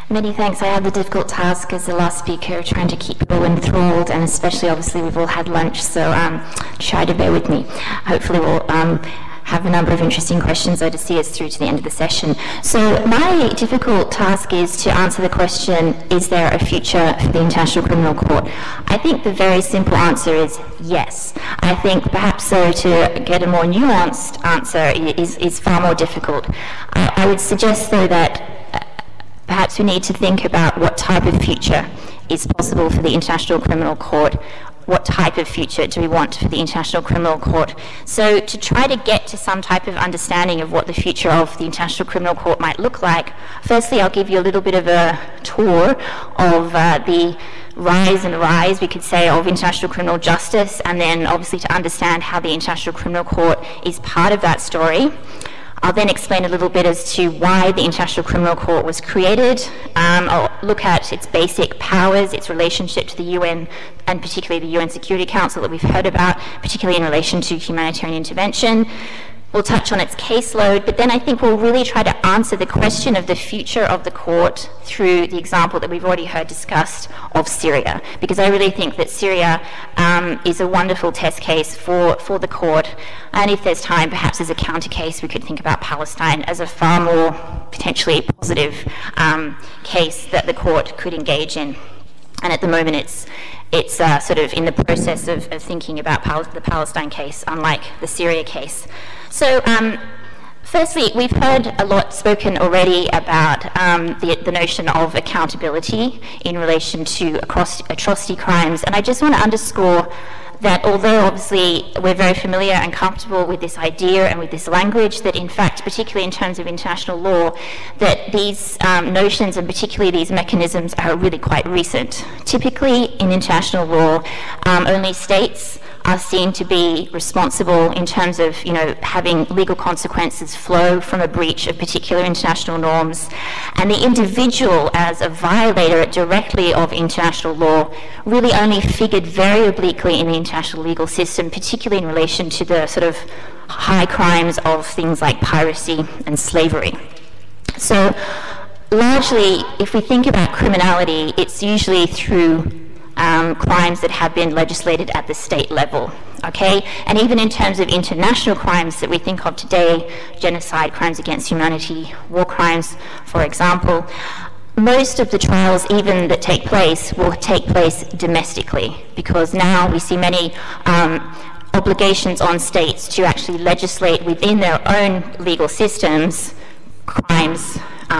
Many thanks. I had the difficult task as the last speaker, trying to keep people enthralled, and especially, obviously, we've all had lunch, so try to bear with me. Hopefully we'll have a number of interesting questions though to see us through to the end of the session. So my difficult task is to answer the question, is there a future for the International Criminal Court? I think the very simple answer is yes. I think perhaps so to get a more nuanced answer is far more difficult. I would suggest though that perhaps we need to think about what type of future is possible for the International Criminal Court. What type of future do we want for the International Criminal Court? So to try to get to some type of understanding of what the future of the International Criminal Court might look like, firstly I'll give you a little bit of a tour of the rise, we could say, of international criminal justice, and then obviously to understand how the International Criminal Court is part of that story. I'll then explain a little bit as to why the International Criminal Court was created. I'll look at its basic powers, its relationship to the UN, and particularly the UN Security Council that we've heard about, particularly in relation to humanitarian intervention. We'll touch on its caseload, but then I think we'll really try to answer the question of the future of the court through the example that we've already heard discussed of Syria, because I really think that Syria is a wonderful test case for the court, and if there's time, perhaps as a counter case, we could think about Palestine as a far more potentially positive case that the court could engage in. And at the moment, it's sort of in the process of thinking about the Palestine case, unlike the Syria case. So, firstly, we've heard a lot spoken already about the notion of accountability in relation to atrocity crimes, and I just want to underscore that although obviously we're very familiar and comfortable with this idea and with this language, that in fact, particularly in terms of international law, that these notions and particularly these mechanisms are really quite recent. Typically in international law, only states are seen to be responsible in terms of, having legal consequences flow from a breach of particular international norms. And the individual as a violator directly of international law really only figured very obliquely in the international legal system, particularly in relation to the sort of high crimes of things like piracy and slavery. So largely, if we think about criminality, it's usually through crimes that have been legislated at the state level, okay? And even in terms of international crimes that we think of today, genocide, crimes against humanity, war crimes, for example, most of the trials even that take place will take place domestically, because now we see many obligations on states to actually legislate within their own legal systems crimes,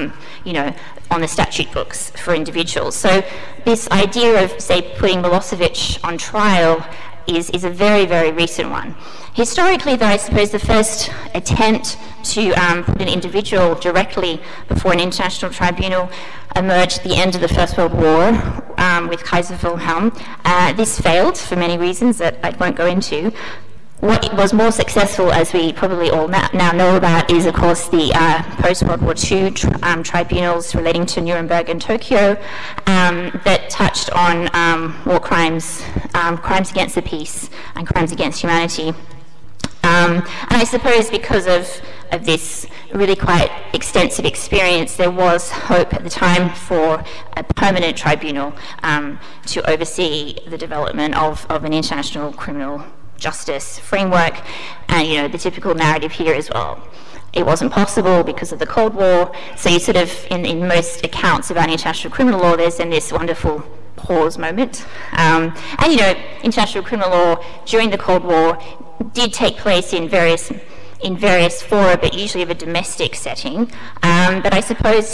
on the statute books for individuals. So this idea of, say, putting Milosevic on trial is a very, very recent one. Historically, though, I suppose the first attempt to put an individual directly before an international tribunal emerged at the end of the First World War with Kaiser Wilhelm. This failed for many reasons that I won't go into. What was more successful, as we probably all now know about, is of course the post-World War II tribunals relating to Nuremberg and Tokyo that touched on war crimes, crimes against the peace, and crimes against humanity. And I suppose because of this really quite extensive experience, there was hope at the time for a permanent tribunal to oversee the development of an international criminal justice framework. And the typical narrative here is, well, it wasn't possible because of the Cold War. So you sort of, in most accounts about international criminal law, there's then this wonderful pause moment. And international criminal law during the Cold War did take place in various fora, but usually of a domestic setting. But I suppose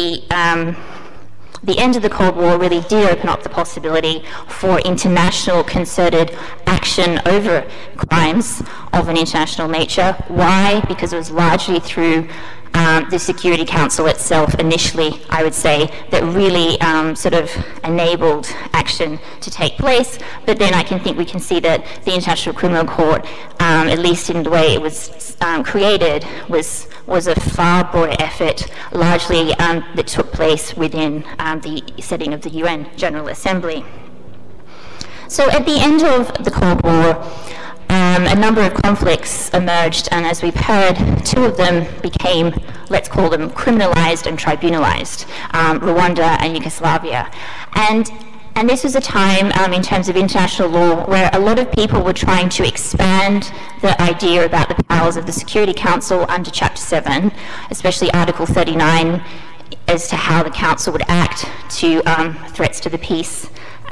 the end of the Cold War really did open up the possibility for international concerted action over crimes of an international nature. Why? Because it was largely through the Security Council itself initially, I would say, that really sort of enabled action to take place. But then we can see that the International Criminal Court, at least in the way it was created, was a far broader effort, largely that took place within the setting of the UN General Assembly. So at the end of the Cold War, a number of conflicts emerged, and as we've heard, two of them became, let's call them, criminalized and tribunalized, Rwanda and Yugoslavia. And this was a time, in terms of international law, where a lot of people were trying to expand the idea about the powers of the Security Council under Chapter 7, especially Article 39, as to how the Council would act to threats to the peace.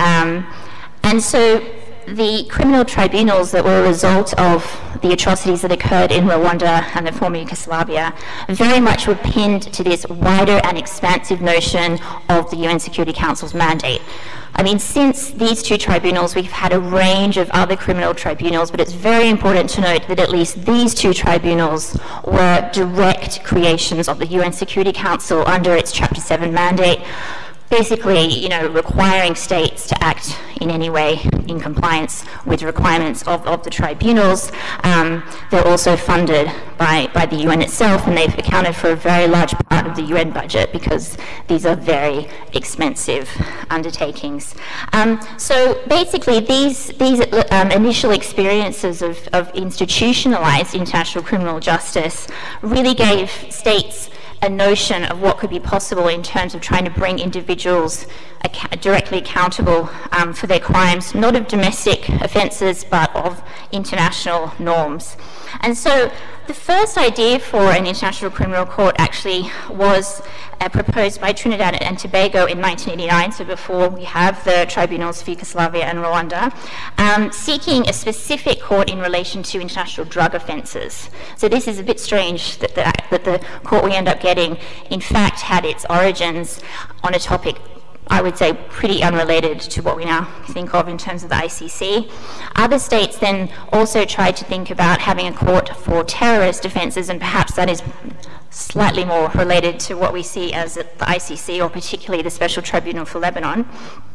And so the criminal tribunals that were a result of the atrocities that occurred in Rwanda and the former Yugoslavia very much were pinned to this wider and expansive notion of the UN Security Council's mandate. I mean, since these two tribunals, we've had a range of other criminal tribunals, but it's very important to note that at least these two tribunals were direct creations of the UN Security Council under its Chapter 7 mandate, basically, requiring states to act in any way in compliance with the requirements of the tribunals. They're also funded by the UN itself, and they've accounted for a very large part of the UN budget because these are very expensive undertakings. So basically, these initial experiences of institutionalized international criminal justice really gave states a notion of what could be possible in terms of trying to bring individuals directly accountable for their crimes, not of domestic offences, but of international norms. And so the first idea for an international criminal court actually was proposed by Trinidad and Tobago in 1989, so before we have the tribunals for Yugoslavia and Rwanda, seeking a specific court in relation to international drug offences. So this is a bit strange that the court we end up getting, in fact, had its origins on a topic, I would say, pretty unrelated to what we now think of in terms of the ICC. Other states then also tried to think about having a court for terrorist offences, and perhaps that is slightly more related to what we see as the ICC, or particularly the Special Tribunal for Lebanon.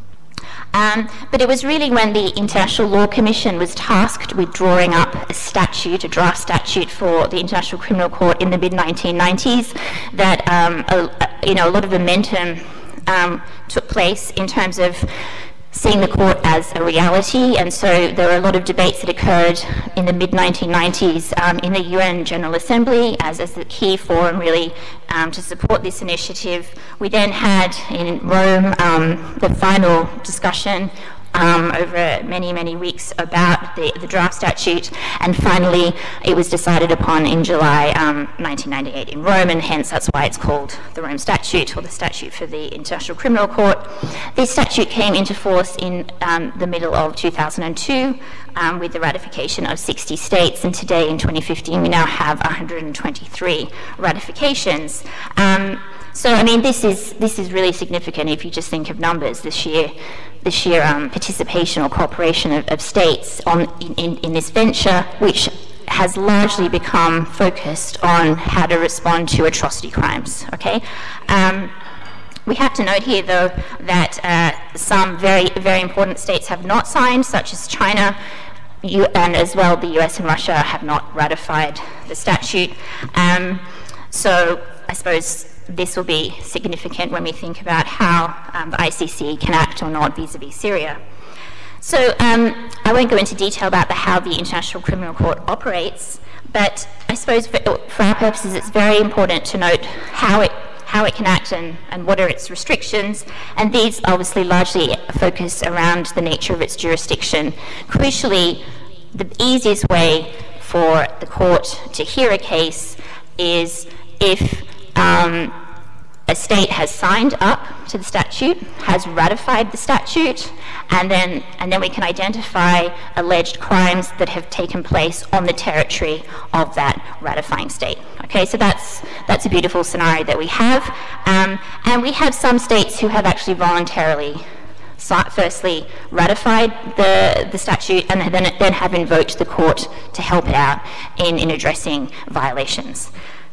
But it was really when the International Law Commission was tasked with drawing up a draft statute for the International Criminal Court in the mid-1990s, that a lot of momentum took place in terms of seeing the court as a reality. And so there were a lot of debates that occurred in the mid-1990s in the UN General Assembly as the key forum really to support this initiative. We then had in Rome the final discussion over many, many weeks about the draft statute, and finally it was decided upon in July 1998 in Rome, and hence that's why it's called the Rome Statute, or the Statute for the International Criminal Court. This statute came into force in the middle of 2002 with the ratification of 60 states, and today in 2015 we now have 123 ratifications. So I mean, this is really significant if you just think of numbers. The sheer participation or cooperation of states in this venture, which has largely become focused on how to respond to atrocity crimes. Okay. We have to note here, though, that some very, very important states have not signed, such as China, and as well the US and Russia have not ratified the statute. So I suppose this will be significant when we think about how the ICC can act or not vis-a-vis Syria. So I won't go into detail about how the International Criminal Court operates, but I suppose for our purposes it's very important to note how it can act and what are its restrictions, and these obviously largely focus around the nature of its jurisdiction. Crucially, the easiest way for the court to hear a case is if a state has signed up to the statute, has ratified the statute, and then we can identify alleged crimes that have taken place on the territory of that ratifying state. Okay, so that's a beautiful scenario that we have, and we have some states who have actually voluntarily firstly ratified the statute and then have invoked the court to help it out in addressing violations.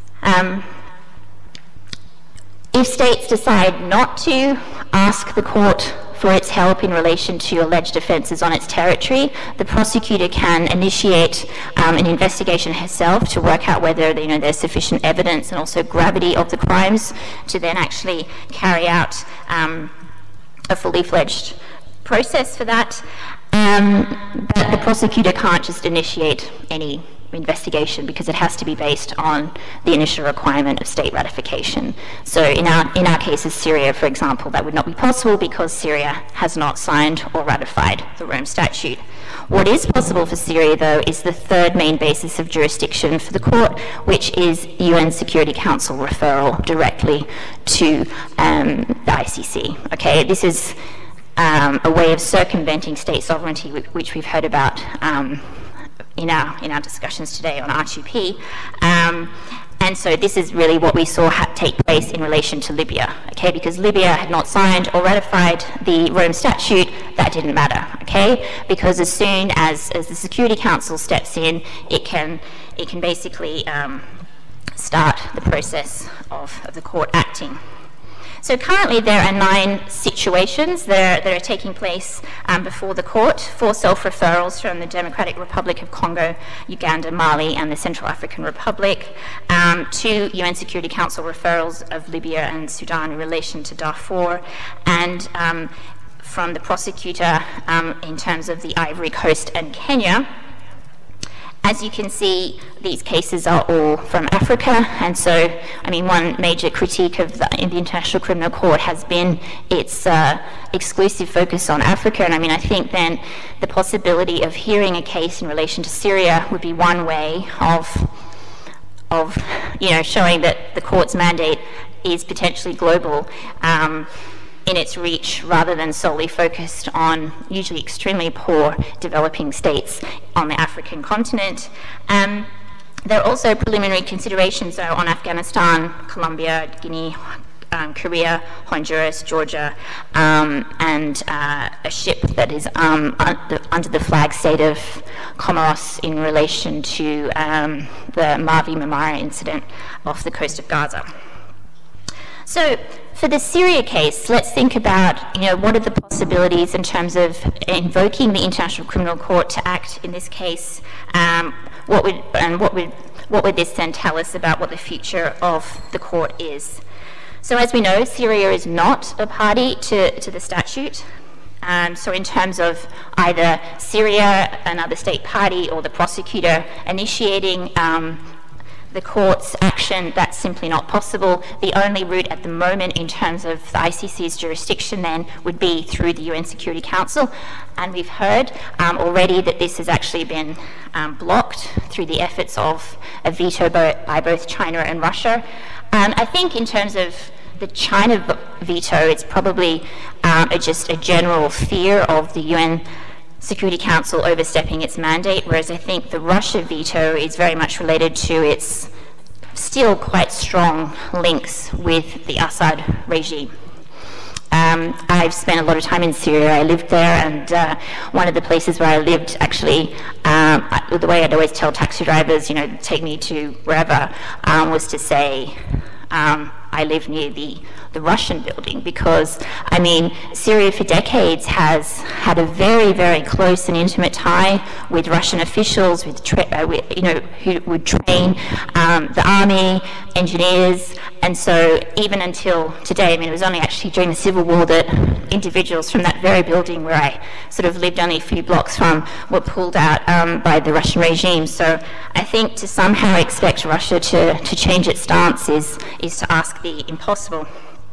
If states decide not to ask the court for its help in relation to alleged offences on its territory, the prosecutor can initiate an investigation herself to work out whether there's sufficient evidence and also gravity of the crimes to then actually carry out a fully fledged process for that. But the prosecutor can't just initiate any investigation because it has to be based on the initial requirement of state ratification. So in our case of Syria, for example, that would not be possible because Syria has not signed or ratified the Rome Statute. What is possible for Syria, though, is the third main basis of jurisdiction for the court, which is UN Security Council referral directly to the ICC. Okay, this is a way of circumventing state sovereignty, which we've heard about in our discussions today on R2P. And so this is really what we saw take place in relation to Libya, okay? Because Libya had not signed or ratified the Rome Statute, that didn't matter, okay? Because as soon as the Security Council steps in, it can basically start the process of the court acting. So currently there are 9 situations that are taking place before the court, 4 self-referrals from the Democratic Republic of Congo, Uganda, Mali, and the Central African Republic, 2 UN Security Council referrals of Libya and Sudan in relation to Darfur, and from the prosecutor in terms of the Ivory Coast and Kenya. As you can see, these cases are all from Africa, and so, I mean, one major critique of the International Criminal Court has been its exclusive focus on Africa, and I mean, I think then the possibility of hearing a case in relation to Syria would be one way of showing that the court's mandate is potentially global in its reach, rather than solely focused on usually extremely poor developing states on the African continent. There are also preliminary considerations on Afghanistan, Colombia, Guinea, Korea, Honduras, Georgia, and a ship that is under the flag state of Comoros in relation to the Mavi Marmara incident off the coast of Gaza. So for the Syria case, let's think about, what are the possibilities in terms of invoking the International Criminal Court to act in this case. What would this then tell us about what the future of the court is? So as we know, Syria is not a party to the statute. So in terms of either Syria, another state party, or the prosecutor initiating the court's action, that's simply not possible. The only route at the moment in terms of the ICC's jurisdiction then would be through the UN Security Council, and we've heard already that this has actually been blocked through the efforts of a veto by both China and Russia. I think in terms of the China veto, it's probably just a general fear of the UN Security Council overstepping its mandate, whereas I think the Russia veto is very much related to its still quite strong links with the Assad regime. I've spent a lot of time in Syria. I lived there, and one of the places where I lived, actually, the way I'd always tell taxi drivers, take me to wherever, was to say, I live near the Russian building, because, I mean, Syria for decades has had a very, very close and intimate tie with Russian officials, who would train the army, engineers, and so even until today, I mean, it was only actually during the Civil War that individuals from that very building where I sort of lived only a few blocks from were pulled out by the Russian regime. So I think to somehow expect Russia to change its stance is to ask the impossible.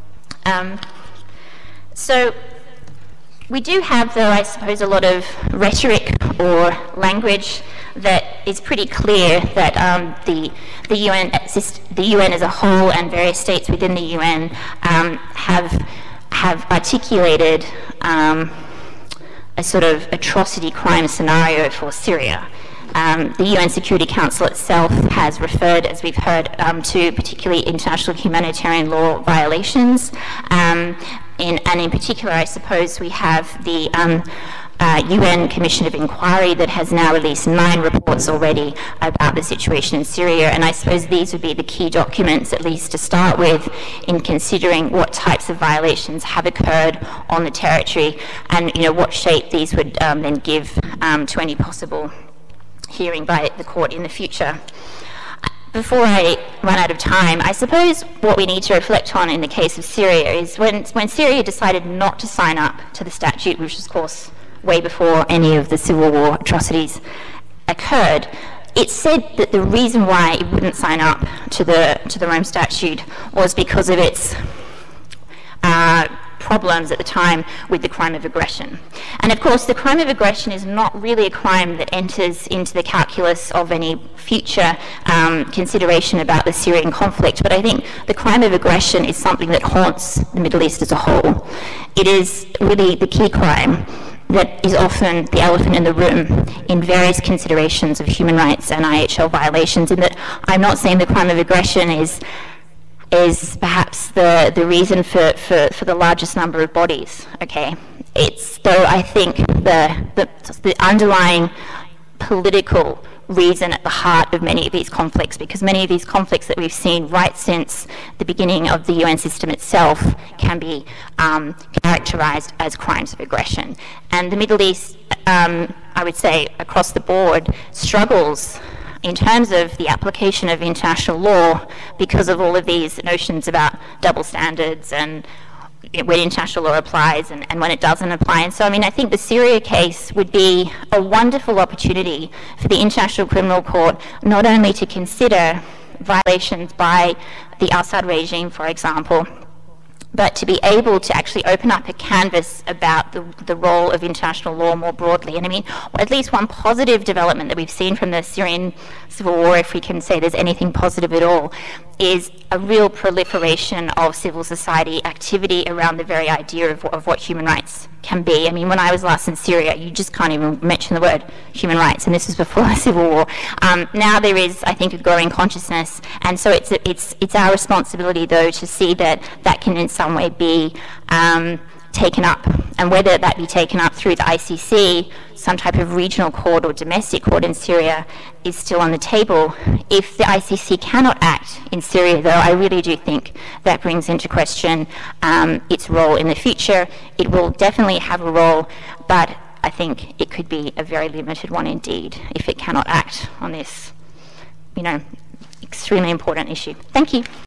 So we do have, though, I suppose, a lot of rhetoric or language that is pretty clear that the UN as a whole and various states within the UN have articulated a sort of atrocity crime scenario for Syria. The UN Security Council itself has referred, as we've heard, to particularly international humanitarian law violations. And in particular, I suppose we have the UN Commission of Inquiry that has now released 9 reports already about the situation in Syria, and I suppose these would be the key documents, at least to start with, in considering what types of violations have occurred on the territory, and what shape these would then give to any possible hearing by the court in the future. Before I run out of time, I suppose what we need to reflect on in the case of Syria is when Syria decided not to sign up to the statute, which of course way before any of the Civil War atrocities occurred. It said that the reason why it wouldn't sign up to the Rome Statute was because of its problems at the time with the crime of aggression. And of course, the crime of aggression is not really a crime that enters into the calculus of any future consideration about the Syrian conflict, but I think the crime of aggression is something that haunts the Middle East as a whole. It is really the key crime that is often the elephant in the room in various considerations of human rights and IHL violations, in that I'm not saying the crime of aggression is perhaps the reason for the largest number of bodies, okay? It's, though, I think the underlying political reason at the heart of many of these conflicts, because many of these conflicts that we've seen right since the beginning of the UN system itself can be characterized as crimes of aggression. And the Middle East, I would say across the board, struggles in terms of the application of international law because of all of these notions about double standards and when international law applies and when it doesn't apply. And so, I mean, I think the Syria case would be a wonderful opportunity for the International Criminal Court not only to consider violations by the Assad regime, for example, but to be able to actually open up a canvas about the role of international law more broadly. And I mean, at least one positive development that we've seen from the Syrian civil war, if we can say there's anything positive at all, is a real proliferation of civil society activity around the very idea of what human rights can be. I mean, when I was last in Syria, you just can't even mention the word human rights, and this was before the civil war. Now there is, I think, a growing consciousness, and so it's our responsibility, though, to see that that can in some way be taken up, and whether that be taken up through the ICC, some type of regional court or domestic court in Syria, is still on the table. If the ICC cannot act in Syria, though, I really do think that brings into question its role in the future. It will definitely have a role, but I think it could be a very limited one indeed if it cannot act on this, extremely important issue. Thank you.